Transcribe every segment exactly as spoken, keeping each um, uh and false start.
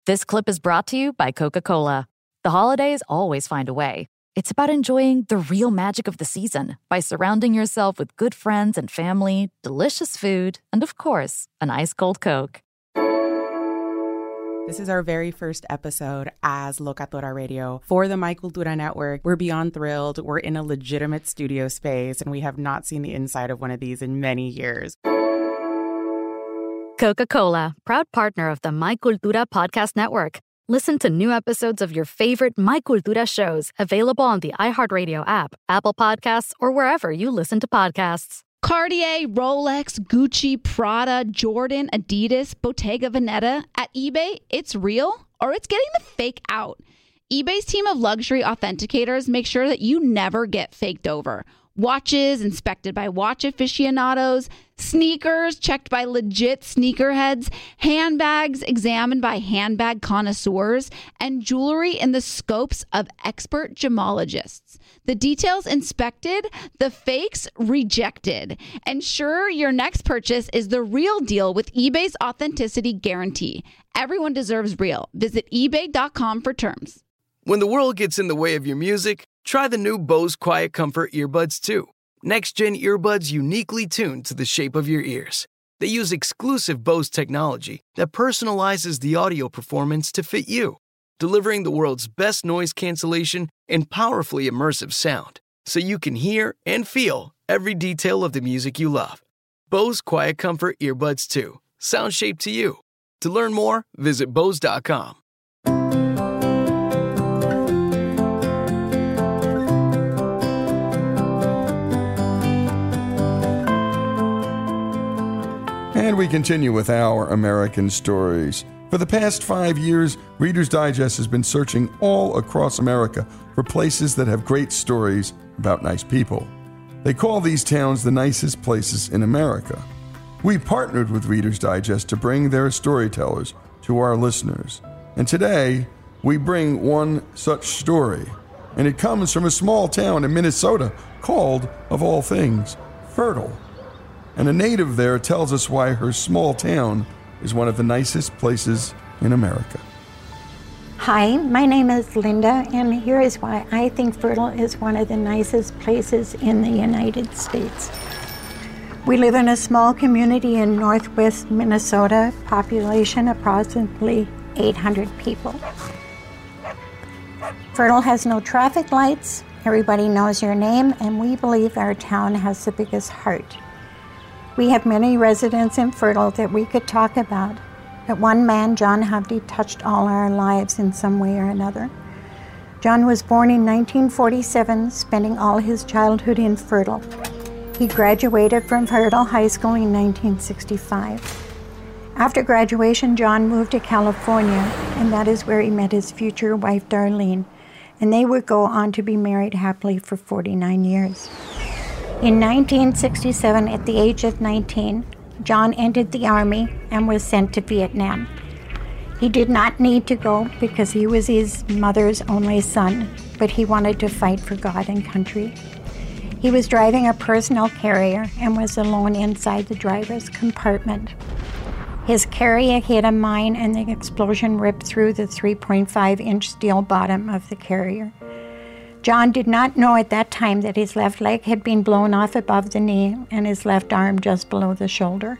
This clip is brought to you by Coca-Cola. The holidays always find a way. It's about enjoying the real magic of the season by surrounding yourself with good friends and family, delicious food, and of course, an ice cold Coke. This is our very first episode as Locatora Radio for the My Cultura Network. We're beyond thrilled. We're in a legitimate studio space, and we have not seen the inside of one of these in many years. Coca-Cola, proud partner of the My Cultura Podcast Network. Listen to new episodes of your favorite My Cultura shows available on the iHeartRadio app, Apple Podcasts, or wherever you listen to podcasts. Cartier, Rolex, Gucci, Prada, Jordan, Adidas, Bottega Veneta. At eBay, it's real or it's getting the fake out. eBay's team of luxury authenticators make sure that you never get faked over. Watches inspected by watch aficionados, sneakers checked by legit sneakerheads, handbags examined by handbag connoisseurs, and jewelry in the scopes of expert gemologists. The details inspected, the fakes rejected. Ensure your next purchase is the real deal with eBay's authenticity guarantee. Everyone deserves real. Visit ebay dot com for terms. When the world gets in the way of your music, try the new Bose Quiet Comfort earbuds two. Next-gen earbuds uniquely tuned to the shape of your ears. They use exclusive Bose technology that personalizes the audio performance to fit you, delivering the world's best noise cancellation and powerfully immersive sound, so you can hear and feel every detail of the music you love. Bose Quiet Comfort earbuds two. Sound shaped to you. To learn more, visit bose dot com. And we continue with our American stories. For the past five years, Reader's Digest has been searching all across America for places that have great stories about nice people. They call these towns the nicest places in America. We partnered with Reader's Digest to bring their storytellers to our listeners. And today, we bring one such story. And it comes from a small town in Minnesota called, of all things, Fertile. And a native there tells us why her small town is one of the nicest places in America. Hi, my name is Linda, and here is why I think Fertile is one of the nicest places in the United States. We live in a small community in northwest Minnesota, population approximately eight hundred people. Fertile has no traffic lights, everybody knows your name, and we believe our town has the biggest heart. We have many residents in Fertile that we could talk about, but one man, John Hovde, touched all our lives in some way or another. John was born in nineteen forty-seven, spending all his childhood in Fertile. He graduated from Fertile High School in nineteen sixty-five. After graduation, John moved to California, and that is where he met his future wife, Darlene, and they would go on to be married happily for forty-nine years. In nineteen sixty-seven, at the age of nineteen, John entered the Army and was sent to Vietnam. He did not need to go because he was his mother's only son, but he wanted to fight for God and country. He was driving a personnel carrier and was alone inside the driver's compartment. His carrier hit a mine and the explosion ripped through the three point five inch steel bottom of the carrier. John did not know at that time that his left leg had been blown off above the knee and his left arm just below the shoulder.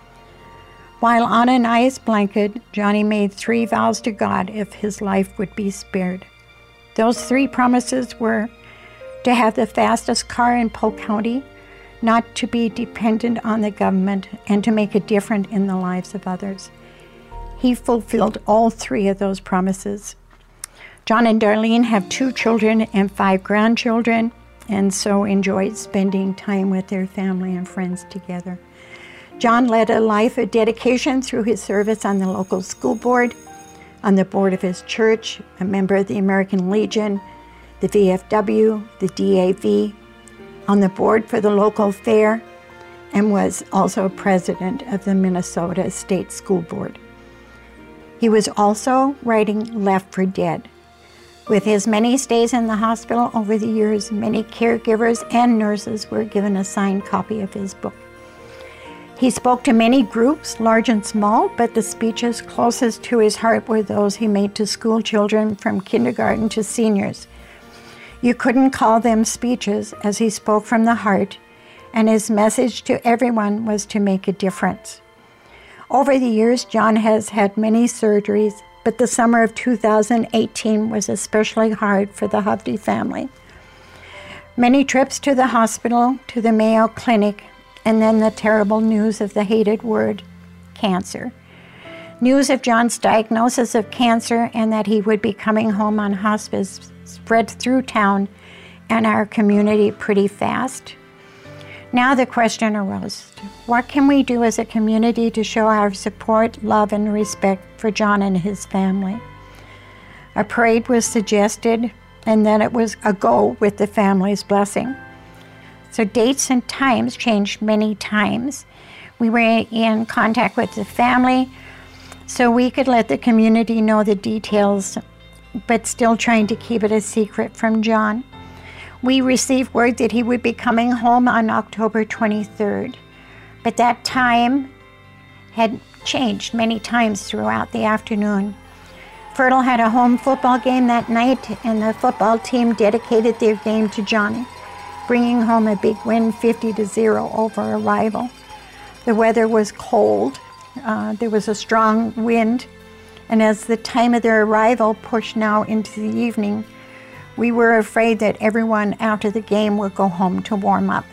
While on an ice blanket, Johnny made three vows to God if his life would be spared. Those three promises were to have the fastest car in Polk County, not to be dependent on the government, and to make a difference in the lives of others. He fulfilled all three of those promises. John and Darlene have two children and five grandchildren, and so enjoyed spending time with their family and friends together. John led a life of dedication through his service on the local school board, on the board of his church, a member of the American Legion, the V F W, the D A V, on the board for the local fair, and was also president of the Minnesota State School Board. He was also writing Left for Dead. With his many stays in the hospital over the years, many caregivers and nurses were given a signed copy of his book. He spoke to many groups, large and small, but the speeches closest to his heart were those he made to school children from kindergarten to seniors. You couldn't call them speeches, as he spoke from the heart, and his message to everyone was to make a difference. Over the years, John has had many surgeries, but the summer of two thousand eighteen was especially hard for the Hovde family. Many trips to the hospital, to the Mayo Clinic, and then the terrible news of the hated word, cancer. News of John's diagnosis of cancer and that he would be coming home on hospice spread through town and our community pretty fast. Now the question arose, what can we do as a community to show our support, love, and respect for John and his family? A parade was suggested, and then it was a go with the family's blessing. So dates and times changed many times. We were in contact with the family so we could let the community know the details, but still trying to keep it a secret from John. We received word that he would be coming home on October twenty-third, but that time had changed many times throughout the afternoon. Fertile had a home football game that night, and the football team dedicated their game to Johnny, bringing home a big win, fifty to zero over a rival. The weather was cold, uh, there was a strong wind, and as the time of their arrival pushed now into the evening, we were afraid that everyone after the game would go home to warm up.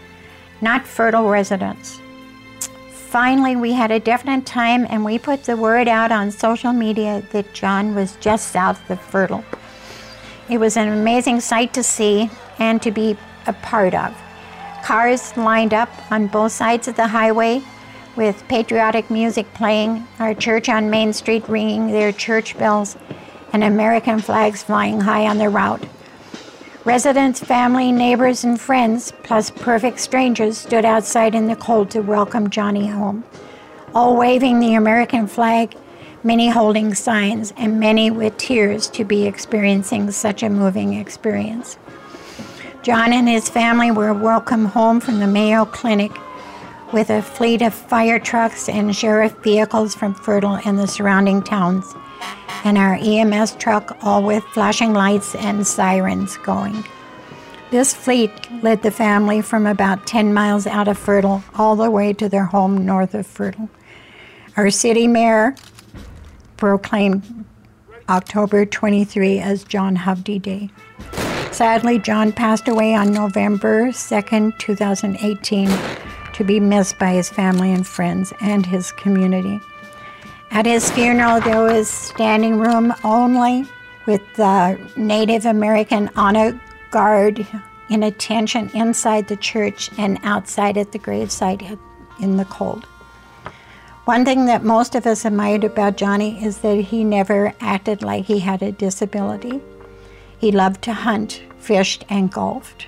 Not Fertile residents. Finally, we had a definite time, and we put the word out on social media that John was just south of Fertile. It was an amazing sight to see and to be a part of. Cars lined up on both sides of the highway with patriotic music playing, our church on Main Street ringing their church bells, and American flags flying high on the route. Residents, family, neighbors, and friends, plus perfect strangers, stood outside in the cold to welcome Johnny home, all waving the American flag, many holding signs, and many with tears to be experiencing such a moving experience. John and his family were welcomed home from the Mayo Clinic with a fleet of fire trucks and sheriff vehicles from Fertile and the surrounding towns, and our E M S truck, all with flashing lights and sirens going. This fleet led the family from about ten miles out of Fertile all the way to their home north of Fertile. Our city mayor proclaimed October twenty-third as John Hovde Day. Sadly, John passed away on November second, two thousand eighteen, to be missed by his family and friends and his community. At his funeral, there was standing room only with the Native American honor guard in attention inside the church and outside at the gravesite in the cold. One thing that most of us admired about Johnny is that he never acted like he had a disability. He loved to hunt, fished, and golfed.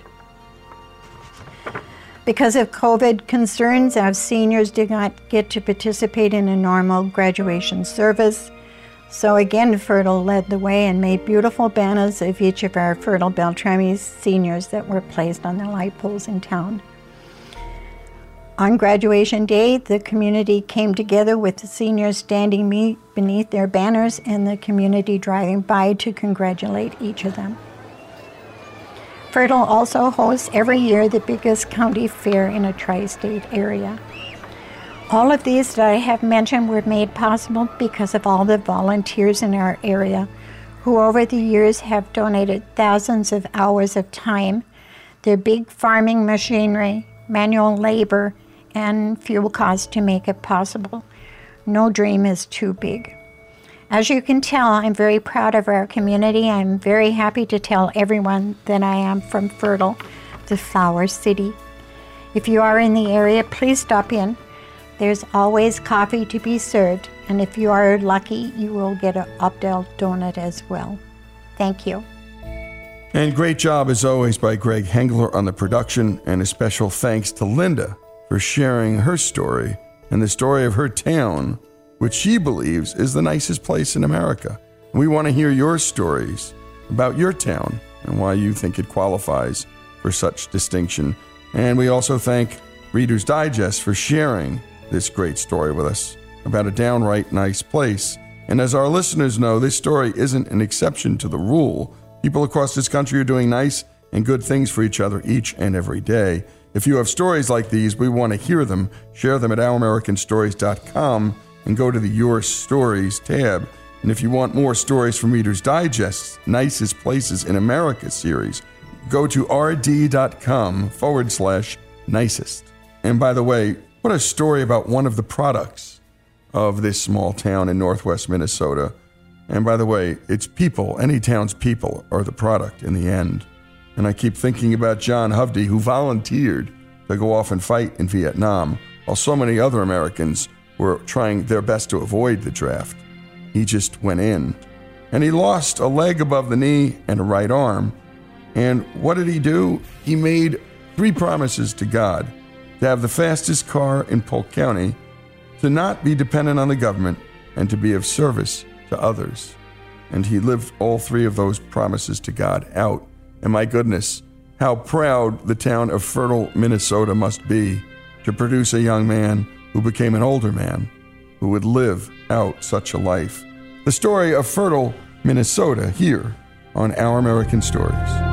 Because of COVID concerns, our seniors did not get to participate in a normal graduation service. So again, Fertile led the way and made beautiful banners of each of our Fertile Beltrami seniors that were placed on the light poles in town. On graduation day, the community came together with the seniors standing beneath their banners and the community driving by to congratulate each of them. Fertile also hosts every year the biggest county fair in a tri-state area. All of these that I have mentioned were made possible because of all the volunteers in our area who over the years have donated thousands of hours of time, their big farming machinery, manual labor, and fuel costs to make it possible. No dream is too big. As you can tell, I'm very proud of our community. I'm very happy to tell everyone that I am from Fertile, the Flower City. If you are in the area, please stop in. There's always coffee to be served, and if you are lucky, you will get an Opdale donut as well. Thank you. And great job, as always, by Greg Hengler on the production, and a special thanks to Linda for sharing her story and the story of her town, which she believes is the nicest place in America. We want to hear your stories about your town and why you think it qualifies for such distinction. And we also thank Reader's Digest for sharing this great story with us about a downright nice place. And as our listeners know, this story isn't an exception to the rule. People across this country are doing nice and good things for each other each and every day. If you have stories like these, we want to hear them. Share them at our american stories dot com and go to the Your Stories tab. And if you want more stories from Reader's Digest's Nicest Places in America series, go to rd.com forward slash nicest. And by the way, what a story about one of the products of this small town in northwest Minnesota. And by the way, its people, any town's people, are the product in the end. And I keep thinking about John Hovde, who volunteered to go off and fight in Vietnam, while so many other Americans were trying their best to avoid the draft. He just went in. And he lost a leg above the knee and a right arm. And what did he do? He made three promises to God: to have the fastest car in Polk County, to not be dependent on the government, and to be of service to others. And he lived all three of those promises to God out. And my goodness, how proud the town of Fertile, Minnesota must be to produce a young man who became an older man who would live out such a life. The story of Fertile, Minnesota, here on Our American Stories.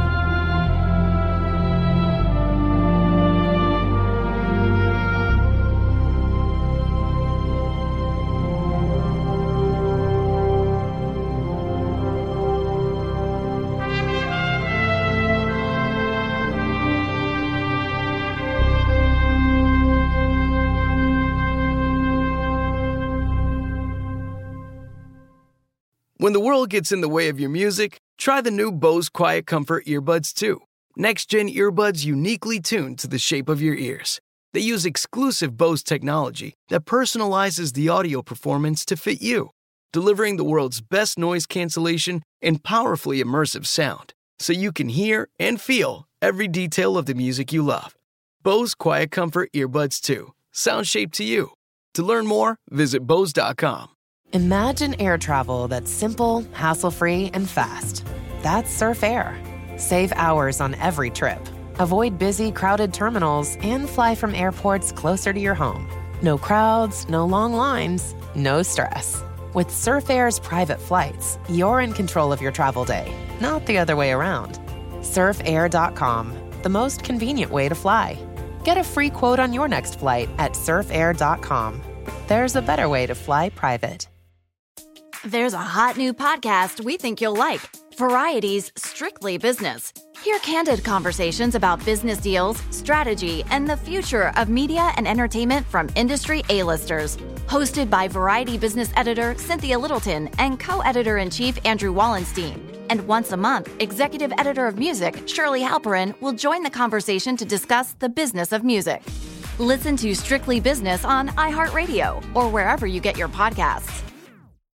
When the world gets in the way of your music, try the new Bose Quiet Comfort Earbuds two. Next-gen earbuds uniquely tuned to the shape of your ears. They use exclusive Bose technology that personalizes the audio performance to fit you, delivering the world's best noise cancellation and powerfully immersive sound, so you can hear and feel every detail of the music you love. Bose Quiet Comfort Earbuds two. Sound shaped to you. To learn more, visit bose dot com. Imagine air travel that's simple, hassle-free, and fast. That's Surf Air. Save hours on every trip. Avoid busy, crowded terminals and fly from airports closer to your home. No crowds, no long lines, no stress. With Surf Air's private flights, you're in control of your travel day, not the other way around. surf air dot com, the most convenient way to fly. Get a free quote on your next flight at surf air dot com. There's a better way to fly private. There's a hot new podcast we think you'll like. Variety's Strictly Business. Hear candid conversations about business deals, strategy, and the future of media and entertainment from industry A-listers. Hosted by Variety business editor Cynthia Littleton and co-editor-in-chief Andrew Wallenstein. And once a month, executive editor of music Shirley Halperin will join the conversation to discuss the business of music. Listen to Strictly Business on iHeartRadio or wherever you get your podcasts.